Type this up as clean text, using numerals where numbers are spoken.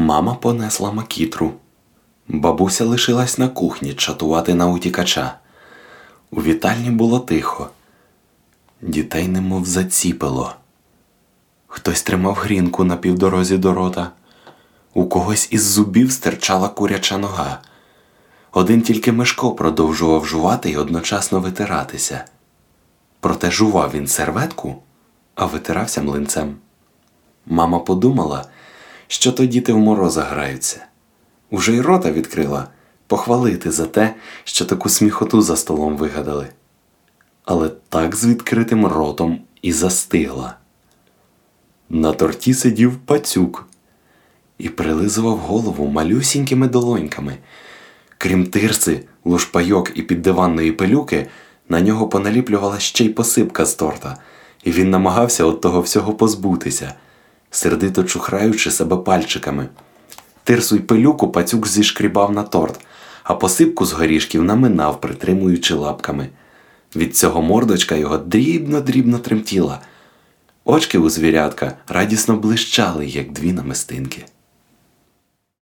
Мама понесла макітру. Бабуся лишилась на кухні чатувати на утікача. У вітальні було тихо. Дітей немов заціпило. Хтось тримав грінку на півдорозі до рота. У когось із зубів стирчала куряча нога. Один тільки Мишко продовжував жувати й одночасно витиратися. Проте жував він серветку, а витирався млинцем. Мама подумала, що то діти в мороза граються. Уже й рота відкрила похвалити за те, що таку сміхоту за столом вигадали. Але так з відкритим ротом і застигла. На торті сидів пацюк і прилизував голову малюсінькими долоньками. Крім тирси, лушпайок і піддиванної пилюки, на нього поналіплювала ще й посипка з торта, і він намагався от того всього позбутися, сердито чухраючи себе пальчиками. Тирсу й пилюку пацюк зішкрібав на торт, а посипку з горішків наминав, притримуючи лапками. Від цього мордочка його дрібно-дрібно тремтіла. Очки у звірятка радісно блищали, як дві намистинки.